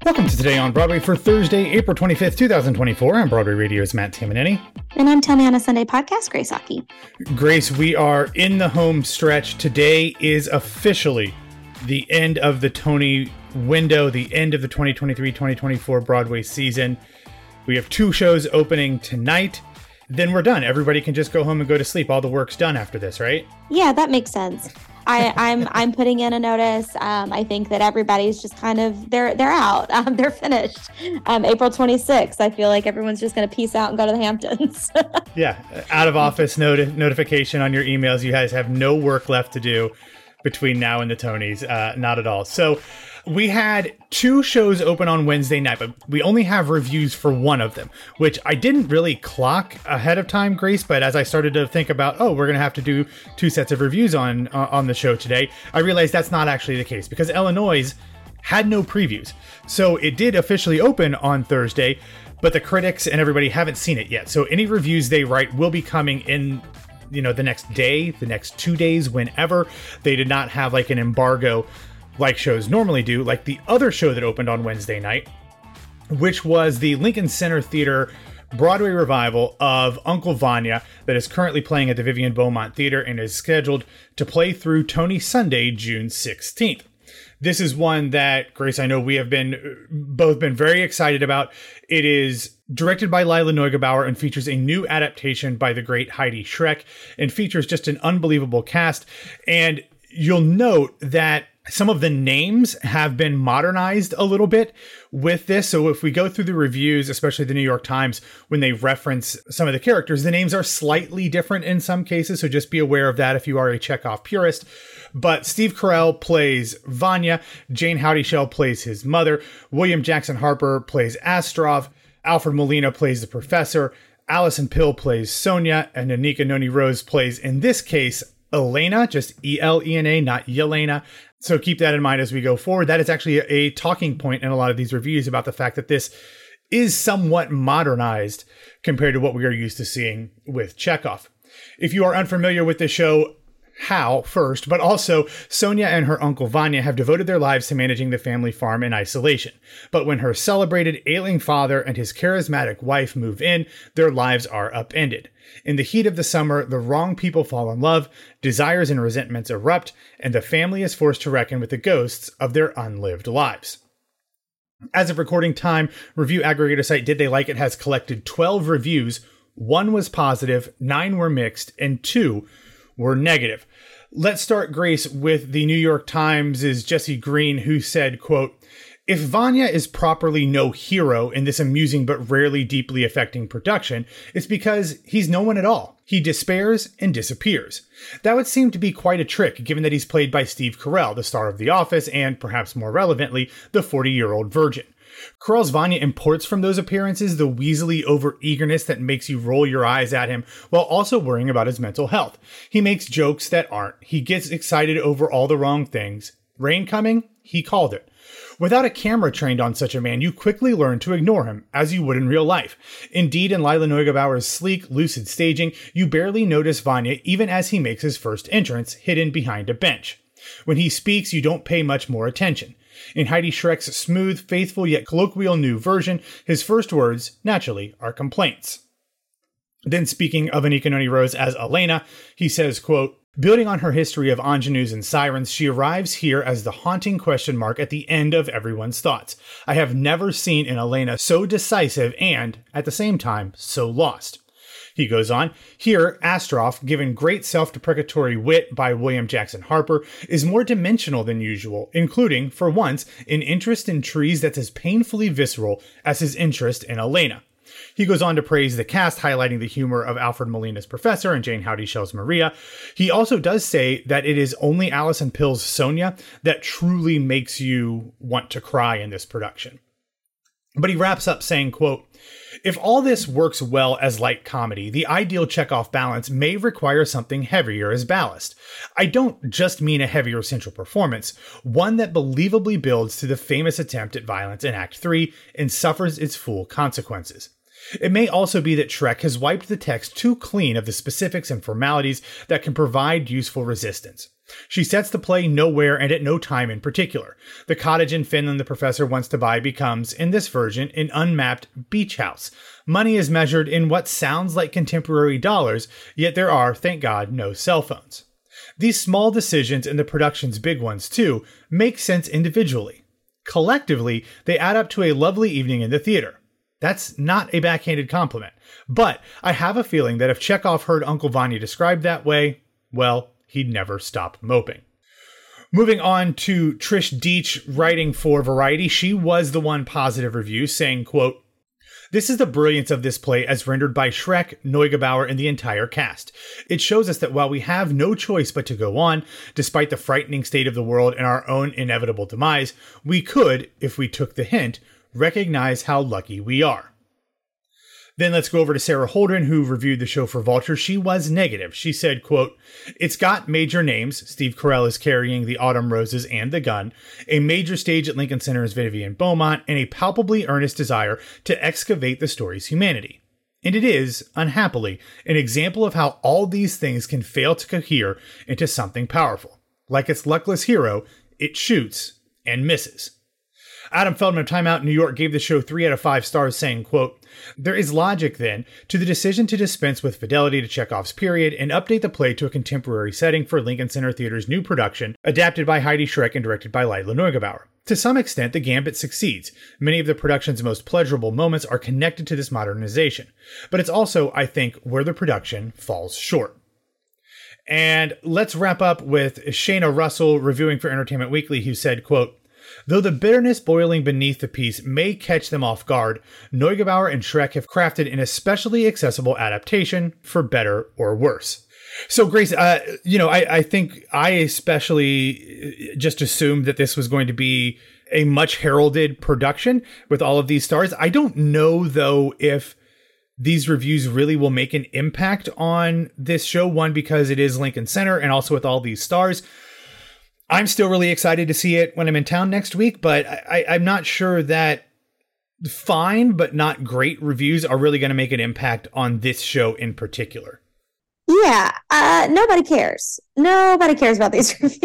Welcome to Today on Broadway for Thursday, April 25th, 2024. I'm Broadway Radio's Matt Tamanini. And I'm Tell Me on a Sunday podcast, Grace Aki. Grace, we are in the home stretch. Today is officially the end of the Tony window, the end of the 2023-2024 Broadway season. We have 2 shows opening tonight. Then we're done. Everybody can just go home and go to sleep. All the work's done after this, right? Yeah, that makes sense. I'm putting in a notice. I think that everybody's just kind of they're out. They're finished. April 26th. I feel like everyone's just going to peace out and go to the Hamptons. Yeah, out of office notification on your emails. You guys have no work left to do between now and the Tonys. Not at all. So we had 2 shows open on Wednesday night, but we only have reviews for one of them, which I didn't really clock ahead of time, Grace. But as I started to think about, we're going to have to do 2 sets of reviews on the show today, I realized that's not actually the case because Illinois had no previews. So it did officially open on Thursday, but the critics and everybody haven't seen it yet. So any reviews they write will be coming in, the next day, the next 2 days, whenever. They did not have like an embargo like shows normally do, like the other show that opened on Wednesday night, which was the Lincoln Center Theater Broadway revival of Uncle Vanya that is currently playing at the Vivian Beaumont Theater and is scheduled to play through Tony Sunday, June 16th. This is one that, Grace, I know we have both been very excited about. It is directed by Lila Neugebauer and features a new adaptation by the great Heidi Schreck and features just an unbelievable cast. And you'll note that some of the names have been modernized a little bit with this. So if we go through the reviews, especially the New York Times, when they reference some of the characters, the names are slightly different in some cases. So just be aware of that if you are a Chekhov purist. But Steve Carell plays Vanya. Jane Houdyshell plays his mother. William Jackson Harper plays Astrov. Alfred Molina plays the professor. Allison Pill plays Sonia. And Anika Noni Rose plays, in this case, Elena, just E-L-E-N-A, not Yelena. So keep that in mind as we go forward. That is actually a talking point in a lot of these reviews about the fact that this is somewhat modernized compared to what we are used to seeing with Chekhov. If you are unfamiliar with the show, how first, but also Sonia and her uncle Vanya have devoted their lives to managing the family farm in isolation. But when her celebrated ailing father and his charismatic wife move in, their lives are upended. In the heat of the summer, the wrong people fall in love, desires and resentments erupt, and the family is forced to reckon with the ghosts of their unlived lives. As of recording time, review aggregator site Did They Like It has collected 12 reviews. 1 was positive, 9 were mixed, and 2 were negative. Let's start, Grace, with the New York Times' Jesse Green, who said, quote, "If Vanya is properly no hero in this amusing but rarely deeply affecting production, it's because he's no one at all. He despairs and disappears. That would seem to be quite a trick, given that he's played by Steve Carell, the star of The Office, and, perhaps more relevantly, the 40-year-old virgin. Carell's Vanya imports from those appearances the weaselly over-eagerness that makes you roll your eyes at him while also worrying about his mental health. He makes jokes that aren't. He gets excited over all the wrong things. Rain coming? He called it. Without a camera trained on such a man, you quickly learn to ignore him, as you would in real life. Indeed, in Lila Neugebauer's sleek, lucid staging, you barely notice Vanya even as he makes his first entrance, hidden behind a bench. When he speaks, you don't pay much more attention. In Heidi Schreck's smooth, faithful, yet colloquial new version, his first words, naturally, are complaints." Then speaking of Anika Noni Rose as Elena, he says, quote, "Building on her history of ingenues and sirens, she arrives here as the haunting question mark at the end of everyone's thoughts. I have never seen an Elena so decisive and, at the same time, so lost." He goes on, "Here, Astrov, given great self-deprecatory wit by William Jackson Harper, is more dimensional than usual, including, for once, an interest in trees that's as painfully visceral as his interest in Elena." He goes on to praise the cast, highlighting the humor of Alfred Molina's Professor and Jane Houdyshell's Maria. He also does say that it is only Allison Pill's Sonia that truly makes you want to cry in this production. But he wraps up saying, quote, "If all this works well as light comedy, the ideal Chekhov balance may require something heavier as ballast. I don't just mean a heavier central performance, one that believably builds to the famous attempt at violence in Act 3 and suffers its full consequences. It may also be that Schreck has wiped the text too clean of the specifics and formalities that can provide useful resistance. She sets the play nowhere and at no time in particular. The cottage in Finland the professor wants to buy becomes, in this version, an unmapped beach house. Money is measured in what sounds like contemporary dollars, yet there are, thank God, no cell phones. These small decisions, and the production's big ones too, make sense individually. Collectively, they add up to a lovely evening in the theater. That's not a backhanded compliment, but I have a feeling that if Chekhov heard Uncle Vanya described that way, well, he'd never stop moping. Moving on to Trish Deitch writing for Variety, she was the one positive review saying, quote, "This is the brilliance of this play as rendered by Shrek, Neugebauer, and the entire cast. It shows us that while we have no choice but to go on, despite the frightening state of the world and our own inevitable demise, we could, if we took the hint, recognize how lucky we are." Then let's go over to Sarah Holdren, who reviewed the show for Vulture. She was negative. She said, quote, "It's got major names. Steve Carell is carrying the Autumn Roses and the gun, a major stage at Lincoln Center's Vivian Beaumont, and a palpably earnest desire to excavate the story's humanity. And it is, unhappily, an example of how all these things can fail to cohere into something powerful. Like its luckless hero, it shoots and misses." Adam Feldman of Time Out New York gave the show 3 out of 5 stars, saying, quote, "There is logic, then, to the decision to dispense with fidelity to Chekhov's period and update the play to a contemporary setting for Lincoln Center Theater's new production, adapted by Heidi Schreck and directed by Lila Neugebauer. To some extent, the gambit succeeds. Many of the production's most pleasurable moments are connected to this modernization. But it's also, I think, where the production falls short." And let's wrap up with Shayna Russell reviewing for Entertainment Weekly, who said, quote, "Though the bitterness boiling beneath the piece may catch them off guard, Neugebauer and Schreck have crafted an especially accessible adaptation, for better or worse." So, Grace, I think I especially just assumed that this was going to be a much heralded production with all of these stars. I don't know, though, if these reviews really will make an impact on this show. One, because it is Lincoln Center, and also with all these stars. I'm still really excited to see it when I'm in town next week, but I'm not sure that fine but not great reviews are really going to make an impact on this show in particular. Yeah, nobody cares. Nobody cares about these reviews.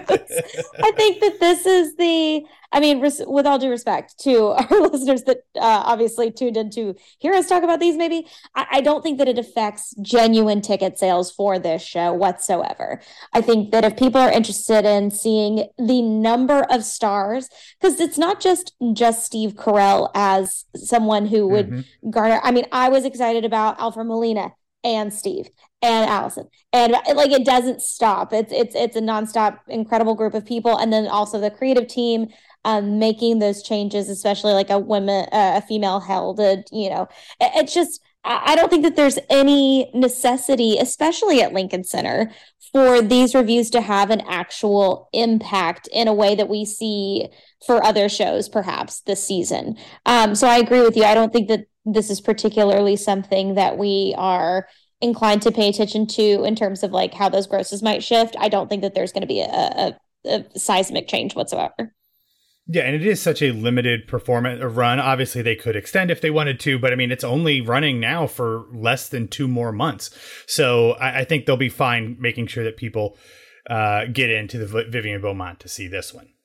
I think that this is with all due respect to our listeners that obviously tuned in to hear us talk about these, maybe, I don't think that it affects genuine ticket sales for this show whatsoever. I think that if people are interested in seeing the number of stars, because it's not just Steve Carell as someone who would garner. I mean, I was excited about Alfred Molina and Steve and Allison, and like, it doesn't stop. It's a nonstop incredible group of people, and then also the creative team making those changes, especially like a female held. It's just, I don't think that there's any necessity, especially at Lincoln Center, for these reviews to have an actual impact in a way that we see for other shows, perhaps this season. So I agree with you. I don't think that this is particularly something that we are inclined to pay attention to in terms of like how those grosses might shift. I don't think that there's going to be a seismic change whatsoever. Yeah, and it is such a limited performance run. Obviously, they could extend if they wanted to, but I mean, it's only running now for less than 2 more months. So I think they'll be fine making sure that people get into the Vivian Beaumont to see this one.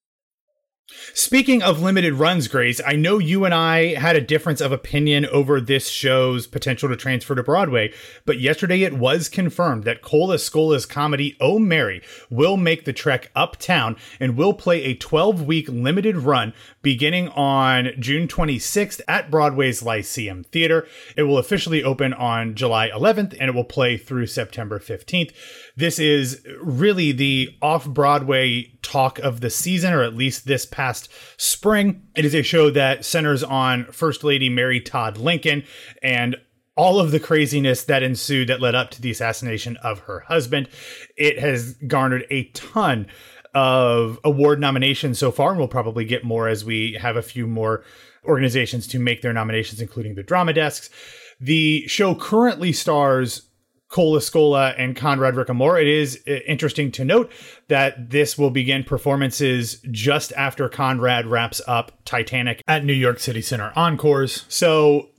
Speaking of limited runs, Grace, I know you and I had a difference of opinion over this show's potential to transfer to Broadway, but yesterday it was confirmed that Cola Scola's comedy Oh Mary will make the trek uptown and will play a 12-week limited run beginning on June 26th at Broadway's Lyceum Theater. It will officially open on July 11th and it will play through September 15th. This is really the off-Broadway talk of the season, or at least this past spring. It is a show that centers on First Lady Mary Todd Lincoln and all of the craziness that ensued that led up to the assassination of her husband. It has garnered a ton of award nominations so far, and we'll probably get more as we have a few more organizations to make their nominations, including the Drama Desks. The show currently stars Cola Scola and Conrad Ricamore. It is interesting to note that this will begin performances just after Conrad wraps up Titanic at New York City Center Encores. So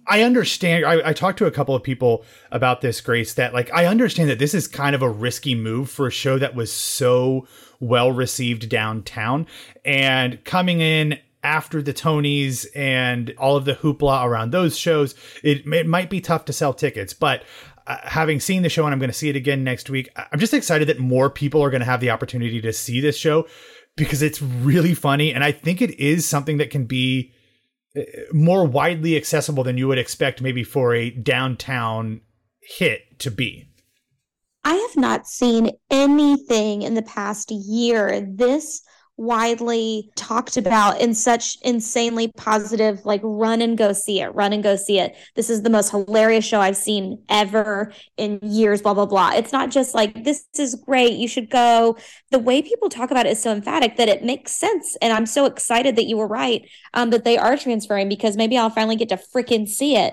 I understand. I talked to a couple of people about this, Grace, that like, I understand that this is kind of a risky move for a show that was so well received downtown, and coming in after the Tonys and all of the hoopla around those shows, it might be tough to sell tickets. But having seen the show, and I'm going to see it again next week, I'm just excited that more people are going to have the opportunity to see this show, because it's really funny. And I think it is something that can be more widely accessible than you would expect maybe for a downtown hit to be. I have not seen anything in the past year this widely talked about in such insanely positive, like run and go see it, run and go see it. This is the most hilarious show I've seen ever in years, blah, blah, blah. It's not just like, this is great, you should go. The way people talk about it is so emphatic that it makes sense. And I'm so excited that you were right, that they are transferring, because maybe I'll finally get to freaking see it.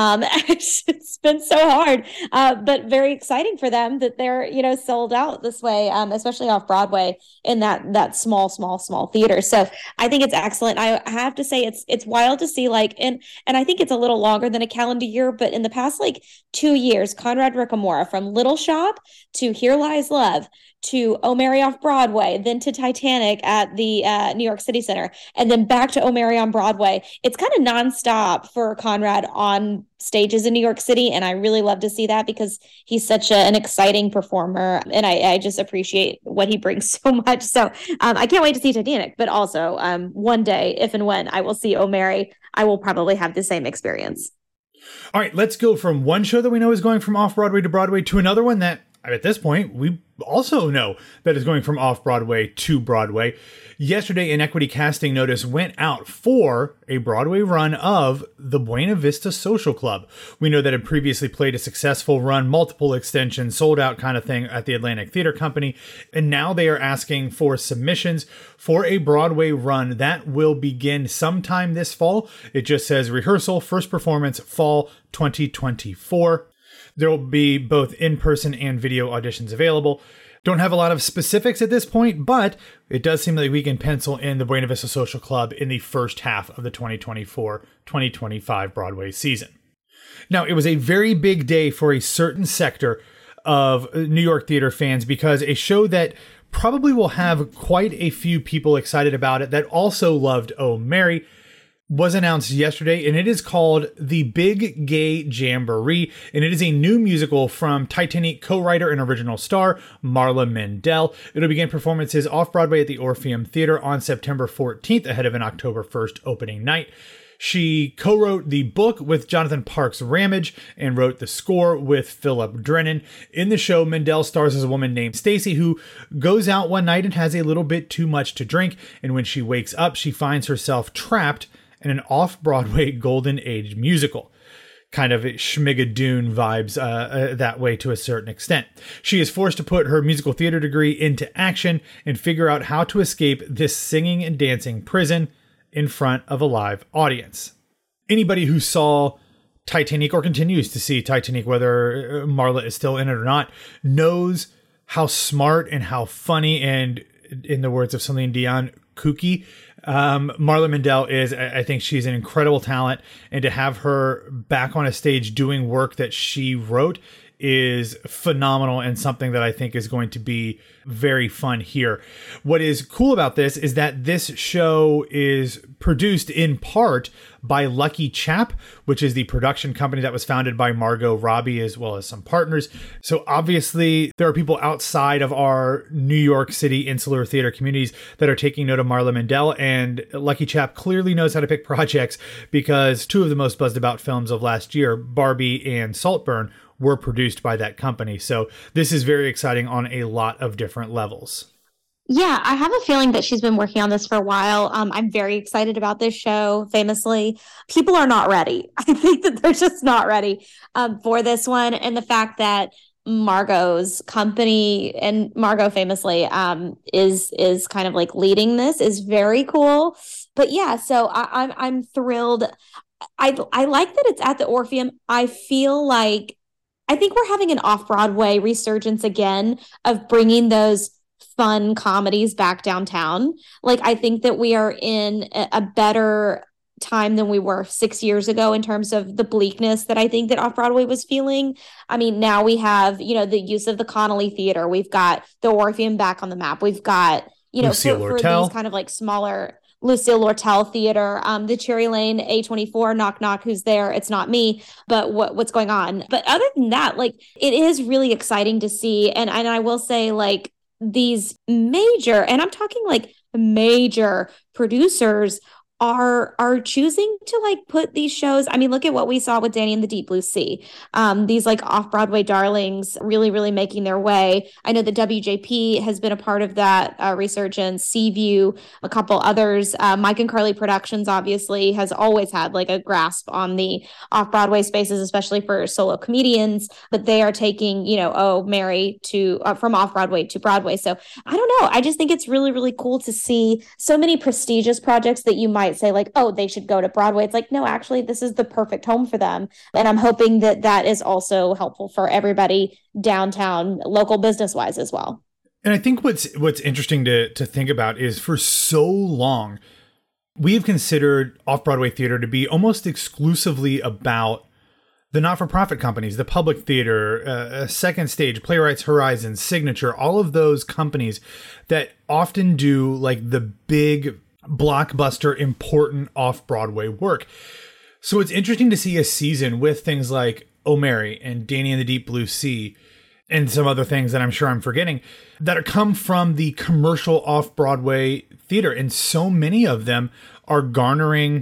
It's been so hard, but very exciting for them that they're, sold out this way, especially off Broadway in that small theater. So I think it's excellent. I have to say it's wild to see, like, and I think it's a little longer than a calendar year, but in the past like 2 years, Conrad Ricamora, from Little Shop to Here Lies Love to O'Mary off Broadway, then to Titanic at the New York City Center, and then back to O'Mary on Broadway. It's kind of nonstop for Conrad on stages in New York City, and I really love to see that, because he's such an exciting performer, and I just appreciate what he brings so much. So I can't wait to see Titanic, but also one day, if and when I will see O'Mary, I will probably have the same experience. All right, let's go from one show that we know is going from off-Broadway to Broadway to another one that, at this point, we also know that is going from off-Broadway to Broadway. Yesterday, an equity casting notice went out for a Broadway run of the Buena Vista Social Club. We know that it previously played a successful run, multiple extensions, sold out kind of thing at the Atlantic Theater Company. And now they are asking for submissions for a Broadway run that will begin sometime this fall. It just says rehearsal, first performance, fall 2024. There will be both in-person and video auditions available. Don't have a lot of specifics at this point, but it does seem like we can pencil in the Buena Vista Social Club in the first half of the 2024-2025 Broadway season. Now, it was a very big day for a certain sector of New York theater fans, because a show that probably will have quite a few people excited about it that also loved Oh Mary was announced yesterday, and it is called The Big Gay Jamboree, and it is a new musical from Titanic co-writer and original star Marla Mendel. It'll begin performances off-Broadway at the Orpheum Theater on September 14th, ahead of an October 1st opening night. She co-wrote the book with Jonathan Parks Ramage and wrote the score with Philip Drennan. In the show, Mendel stars as a woman named Stacy, who goes out one night and has a little bit too much to drink, and when she wakes up, she finds herself trapped in an off-Broadway Golden Age musical. Kind of Schmigadoon vibes that way to a certain extent. She is forced to put her musical theater degree into action and figure out how to escape this singing and dancing prison in front of a live audience. Anybody who saw Titanic or continues to see Titanic, whether Marla is still in it or not, knows how smart and how funny and, in the words of Celine Dion, kooky Marla Mendel is. I think she's an incredible talent, and to have her back on a stage doing work that she wrote is phenomenal, and something that I think is going to be very fun here. What is cool about this is that this show is produced in part by Lucky Chap, which is the production company that was founded by Margot Robbie as well as some partners. So obviously there are people outside of our New York City insular theater communities that are taking note of Marla Mendel, and Lucky Chap clearly knows how to pick projects, because two of the most buzzed about films of last year, Barbie and Saltburn, were produced by that company. So this is very exciting on a lot of different levels. Yeah, I have a feeling that she's been working on this for a while. I'm very excited about this show. Famously, people are not ready. I think that they're just not ready for this one. And the fact that Margot's company, and Margot famously is kind of like leading this, is very cool. But yeah, so I'm thrilled. I like that it's at the Orpheum. I think we're having an off-Broadway resurgence again of bringing those fun comedies back downtown. Like, I think that we are in a better time than we were 6 years ago in terms of the bleakness that I think that Off-Broadway was feeling. I mean, now we have, the use of the Connolly Theater. We've got the Orpheum back on the map. We've got, for these kind of like smaller Lucille Lortel Theater, the Cherry Lane A24, knock, knock, who's there? It's not me, but what's going on? But other than that, like, it is really exciting to see. And I will say, like, these major, and I'm talking like major producers are choosing to like put these shows. I mean, look at what we saw with Danny and the Deep Blue Sea. These like off-Broadway darlings really, really making their way. I know the WJP has been a part of that resurgence, Seaview, a couple others. Mike and Carly Productions obviously has always had like a grasp on the off-Broadway spaces, especially for solo comedians, but they are taking, Oh, Mary to from off-Broadway to Broadway. So I don't know. I just think it's really, really cool to see so many prestigious projects that you might say like, oh, they should go to Broadway. It's like, no, actually, this is the perfect home for them. And I'm hoping that that is also helpful for everybody downtown, local business wise as well. And I think what's interesting to think about is for so long, we've considered off-Broadway theater to be almost exclusively about the not-for-profit companies, the Public Theater, Second Stage, Playwrights Horizon, Signature, all of those companies that often do like the big blockbuster, important off-Broadway work. So it's interesting to see a season with things like Oh, Mary and Danny and the Deep Blue Sea and some other things that I'm sure I'm forgetting that come from the commercial off-Broadway theater. And so many of them are garnering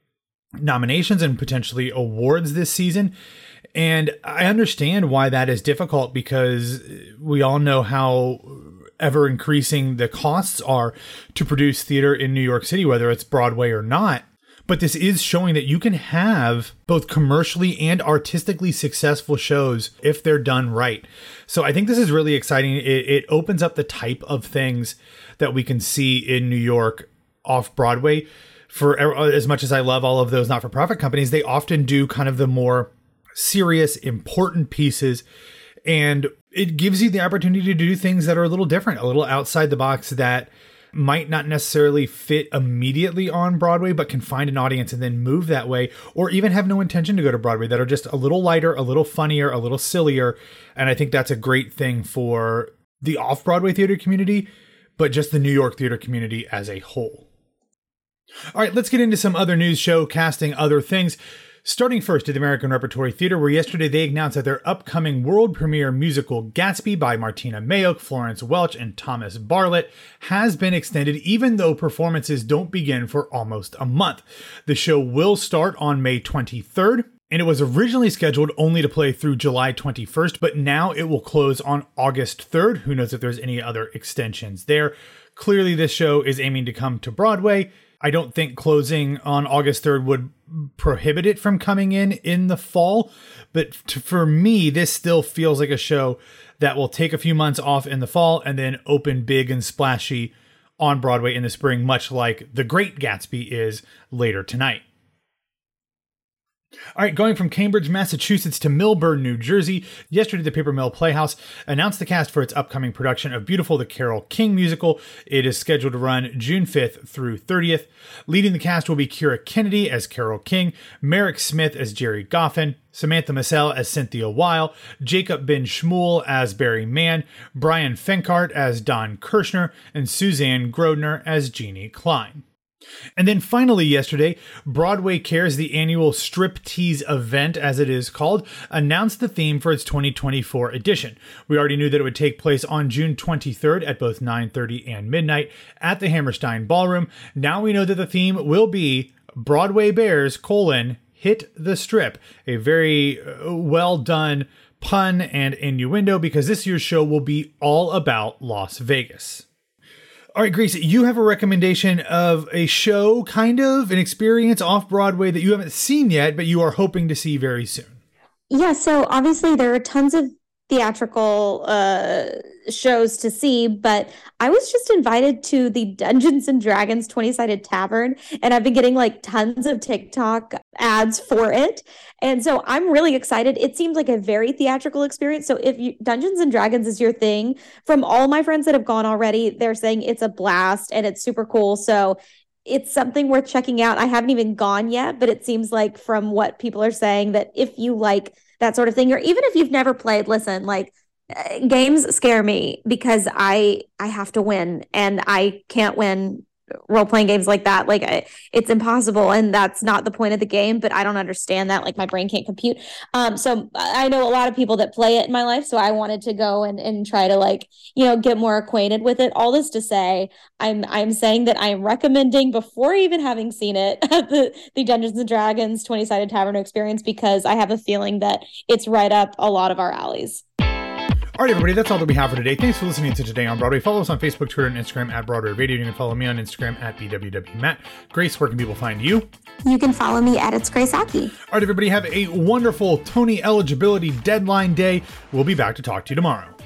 nominations and potentially awards this season. And I understand why that is difficult, because we all know how ever increasing the costs are to produce theater in New York City, whether it's Broadway or not. But this is showing that you can have both commercially and artistically successful shows if they're done right. So I think this is really exciting. It opens up the type of things that we can see in New York off Broadway. For as much as I love all of those not-for-profit companies, they often do kind of the more serious, important pieces. And it gives you the opportunity to do things that are a little different, a little outside the box, that might not necessarily fit immediately on Broadway, but can find an audience and then move that way, or even have no intention to go to Broadway, that are just a little lighter, a little funnier, a little sillier. And I think that's a great thing for the off-Broadway theater community, but just the New York theater community as a whole. All right, let's get into some other news, show casting, other things. Starting first at the American Repertory Theater, where yesterday they announced that their upcoming world premiere musical Gatsby by Martina Mayock, Florence Welch, and Thomas Barlett has been extended, even though performances don't begin for almost a month. The show will start on May 23rd, and it was originally scheduled only to play through July 21st, but now it will close on August 3rd. Who knows if there's any other extensions there. Clearly, this show is aiming to come to Broadway. I don't think closing on August 3rd would prohibit it from coming in the fall. But for me, this still feels like a show that will take a few months off in the fall and then open big and splashy on Broadway in the spring, much like The Great Gatsby is later tonight. All right, going from Cambridge, Massachusetts to Millburn, New Jersey. Yesterday, the Paper Mill Playhouse announced the cast for its upcoming production of Beautiful, the Carole King musical. It is scheduled to run June 5th through 30th. Leading the cast will be Keira Kennedy as Carole King, Merrick Smith as Jerry Goffin, Samantha Massell as Cynthia Weil, Jacob Ben Shmuel as Barry Mann, Brian Fenkart as Don Kirshner, and Suzanne Grodner as Jeannie Klein. And then finally yesterday, Broadway Cares, the annual striptease event, as it is called, announced the theme for its 2024 edition. We already knew that it would take place on June 23rd at both 9:30 and midnight at the Hammerstein Ballroom. Now we know that the theme will be Broadway Bears, hit the strip. A very well done pun and innuendo, because this year's show will be all about Las Vegas. All right, Grace, you have a recommendation of a show, kind of an experience off Broadway that you haven't seen yet, but you are hoping to see very soon. Yeah, so obviously there are tons of theatrical shows to see, but I was just invited to the Dungeons and Dragons 20-Sided Tavern, and I've been getting like tons of TikTok ads for it. And so I'm really excited. It seems like a very theatrical experience. So if Dungeons and Dragons is your thing, from all my friends that have gone already, they're saying it's a blast and it's super cool. So it's something worth checking out. I haven't even gone yet, but it seems like from what people are saying that if you like that sort of thing, or even if you've never played, listen, like games scare me because I have to win, and I can't win role-playing games like that. Like it's impossible, and that's not the point of the game, but I don't understand that. Like my brain can't compute. So I know a lot of people that play it in my life, so I wanted to go and try to, like, you know, get more acquainted with it. All this to say, I'm saying that I am recommending, before even having seen it, the Dungeons and Dragons 20-sided Tavern experience, because I have a feeling that it's right up a lot of our alleys. All right, everybody, that's all that we have for today. Thanks for listening to Today on Broadway. Follow us on Facebook, Twitter, and Instagram at Broadway Radio. You can follow me on Instagram at BWWMatt. Grace, where can people find you? You can follow me at It's Grace Aki. All right, everybody, have a wonderful Tony eligibility deadline day. We'll be back to talk to you tomorrow.